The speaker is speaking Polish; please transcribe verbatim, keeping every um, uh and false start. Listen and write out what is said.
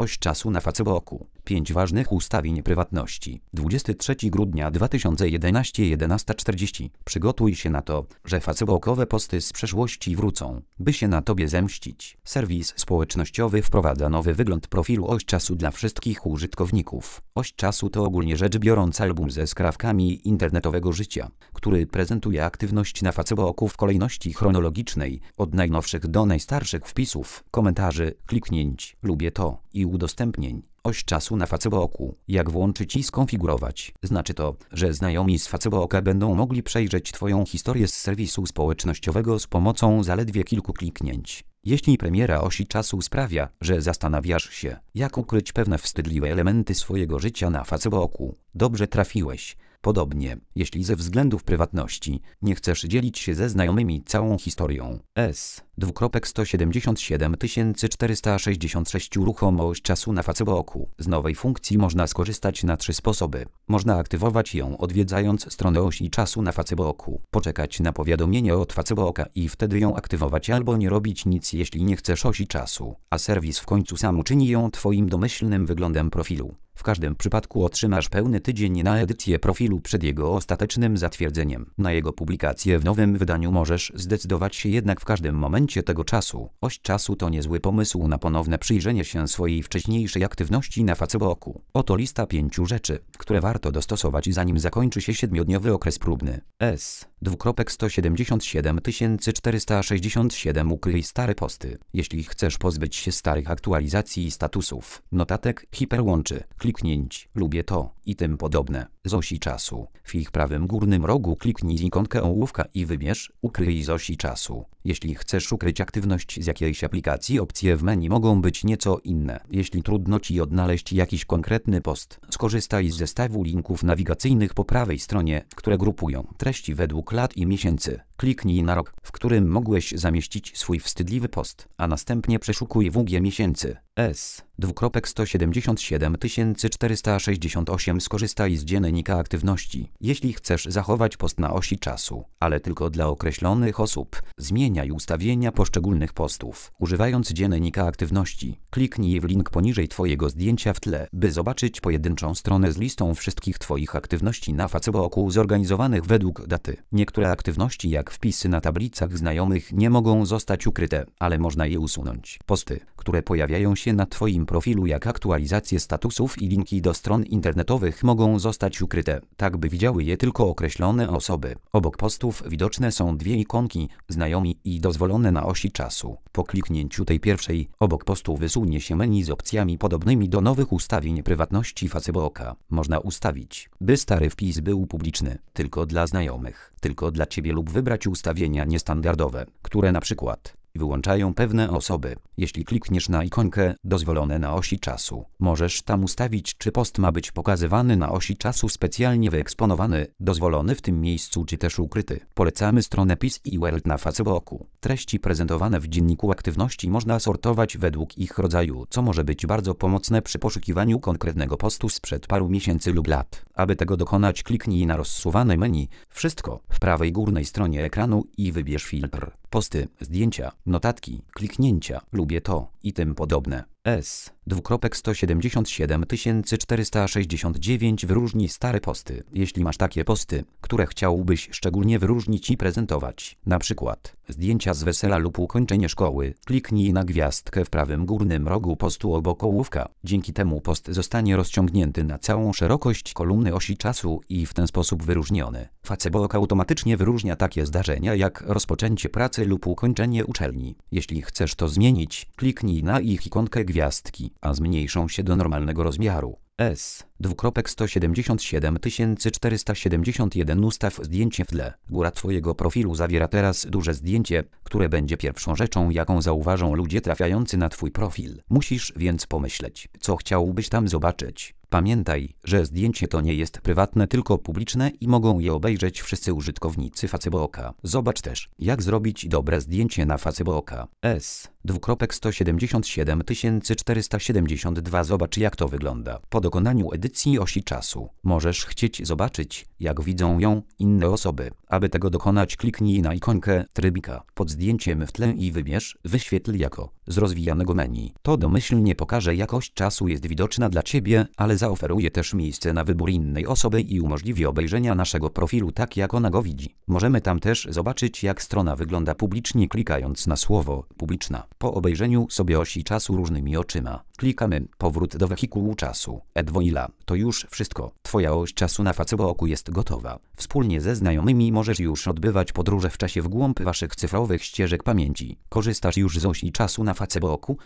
Oś czasu na Facebooku. pięć ważnych ustawień prywatności. dwudziestego trzeciego grudnia dwa tysiące jedenastego jedenasta czterdzieści. Przygotuj się na to, że facebookowe posty z przeszłości wrócą, by się na tobie zemścić. Serwis społecznościowy wprowadza nowy wygląd profilu Oś czasu dla wszystkich użytkowników. Oś czasu to ogólnie rzecz biorąc album ze skrawkami internetowego życia, który prezentuje aktywność na Facebooku w kolejności chronologicznej, od najnowszych do najstarszych wpisów, komentarzy, kliknięć, lubię to i udostępnień. Oś czasu na Facebooku. Jak włączyć i skonfigurować? Znaczy to, że znajomi z Facebooka będą mogli przejrzeć twoją historię z serwisu społecznościowego z pomocą zaledwie kilku kliknięć. Jeśli premiera osi czasu sprawia, że zastanawiasz się, jak ukryć pewne wstydliwe elementy swojego życia na Facebooku, dobrze trafiłeś. Podobnie, jeśli ze względów prywatności nie chcesz dzielić się ze znajomymi całą historią. S. Dwukropek sto siedemdziesiąt siedem tysięcy czterysta sześćdziesiąt sześć. Uruchomość czasu na Facebooku. Z nowej funkcji można skorzystać na trzy sposoby. Można aktywować ją odwiedzając stronę osi czasu na Facebooku, poczekać na powiadomienie od Facebooka i wtedy ją aktywować albo nie robić nic, jeśli nie chcesz osi czasu, a serwis w końcu sam uczyni ją twoim domyślnym wyglądem profilu. W każdym przypadku otrzymasz pełny tydzień na edycję profilu przed jego ostatecznym zatwierdzeniem. Na jego publikację w nowym wydaniu możesz zdecydować się jednak w każdym momencie tego czasu. Oś czasu to niezły pomysł na ponowne przyjrzenie się swojej wcześniejszej aktywności na Facebooku. Oto lista pięciu rzeczy, które warto dostosować zanim zakończy się siedmiodniowy okres próbny. S. Dwukropek sto siedemdziesiąt siedem tysięcy czterysta sześćdziesiąt siedem. Ukryj stare posty. Jeśli chcesz pozbyć się starych aktualizacji i statusów, notatek, hiperłączy, kliknięć, lubię to i tym podobne z osi czasu, w ich prawym górnym rogu kliknij ikonkę ołówka i wybierz Ukryj z osi czasu. Jeśli chcesz ukryć aktywność z jakiejś aplikacji, opcje w menu mogą być nieco inne. Jeśli trudno ci odnaleźć jakiś konkretny post, skorzystaj z zestawu linków nawigacyjnych po prawej stronie, które grupują treści według lat i miesięcy. Kliknij na rok, w którym mogłeś zamieścić swój wstydliwy post, a następnie przeszukuj W G miesięcy. S. Dwukropek sto siedemdziesiąt siedem tysięcy czterysta sześćdziesiąt osiem. Skorzystaj z dziennika aktywności. Jeśli chcesz zachować post na osi czasu, ale tylko dla określonych osób, zmieniaj ustawienia poszczególnych postów, używając dziennika aktywności. Kliknij w link poniżej twojego zdjęcia w tle, by zobaczyć pojedynczą stronę z listą wszystkich twoich aktywności na Facebooku zorganizowanych według daty. Niektóre aktywności jak wpisy na tablicach znajomych nie mogą zostać ukryte, ale można je usunąć. Posty, które pojawiają się na twoim profilu jak aktualizacje statusów i linki do stron internetowych mogą zostać ukryte, tak by widziały je tylko określone osoby. Obok postów widoczne są dwie ikonki, znajomi i dozwolone na osi czasu. Po kliknięciu tej pierwszej, obok postu wysunie się menu z opcjami podobnymi do nowych ustawień prywatności Facebooka. Można ustawić, by stary wpis był publiczny, tylko dla znajomych, tylko dla ciebie lub wybrać ustawienia niestandardowe, które na przykład wyłączają pewne osoby. Jeśli klikniesz na ikonkę dozwolone na osi czasu, możesz tam ustawić, czy post ma być pokazywany na osi czasu specjalnie wyeksponowany, dozwolony w tym miejscu, czy też ukryty. Polecamy stronę Peace i World na Facebooku. Treści prezentowane w dzienniku aktywności można sortować według ich rodzaju, co może być bardzo pomocne przy poszukiwaniu konkretnego postu sprzed paru miesięcy lub lat. Aby tego dokonać, kliknij na rozsuwane menu Wszystko w prawej górnej stronie ekranu i wybierz filtr. Posty, zdjęcia, notatki, kliknięcia, lubię to i tym podobne. S. Dwukropek sto siedemdziesiąt siedem tysięcy czterysta sześćdziesiąt dziewięć. Wyróżnij stare posty. Jeśli masz takie posty, które chciałbyś szczególnie wyróżnić i prezentować, na przykład zdjęcia z wesela lub ukończenie szkoły, kliknij na gwiazdkę w prawym górnym rogu postu obok ołówka. Dzięki temu post zostanie rozciągnięty na całą szerokość kolumny osi czasu i w ten sposób wyróżniony. Facebook automatycznie wyróżnia takie zdarzenia jak rozpoczęcie pracy lub ukończenie uczelni. Jeśli chcesz to zmienić, kliknij na ich ikonkę gwiazdki, a zmniejszą się do normalnego rozmiaru. S. Dwukropek sto siedemdziesiąt siedem tysięcy czterysta siedemdziesiąt jeden. Ustaw zdjęcie w tle. Góra twojego profilu zawiera teraz duże zdjęcie, które będzie pierwszą rzeczą, jaką zauważą ludzie trafiający na twój profil. Musisz więc pomyśleć, co chciałbyś tam zobaczyć. Pamiętaj, że zdjęcie to nie jest prywatne, tylko publiczne i mogą je obejrzeć wszyscy użytkownicy Facebooka. Zobacz też, jak zrobić dobre zdjęcie na Facebooka. S. dwukropek sto siedemdziesiąt siedem tysięcy czterysta siedemdziesiąt dwa. Zobacz, jak to wygląda. Po dokonaniu edycji osi czasu możesz chcieć zobaczyć, jak widzą ją inne osoby. Aby tego dokonać, kliknij na ikonkę trybika pod zdjęciem w tle i wybierz wyświetl jako z rozwijanego menu. To domyślnie pokaże, jak oś czasu jest widoczna dla Ciebie, ale zaoferuje też miejsce na wybór innej osoby i umożliwi obejrzenia naszego profilu tak, jak ona go widzi. Możemy tam też zobaczyć, jak strona wygląda publicznie, klikając na słowo publiczna. Po obejrzeniu sobie osi czasu różnymi oczyma, klikamy powrót do wehikułu czasu. Edwoila, to już wszystko. Twoja oś czasu na Facebooku jest gotowa. Wspólnie ze znajomymi możesz już odbywać podróże w czasie w głąb Waszych cyfrowych ścieżek pamięci. Korzystasz już z osi czasu na Facebooku?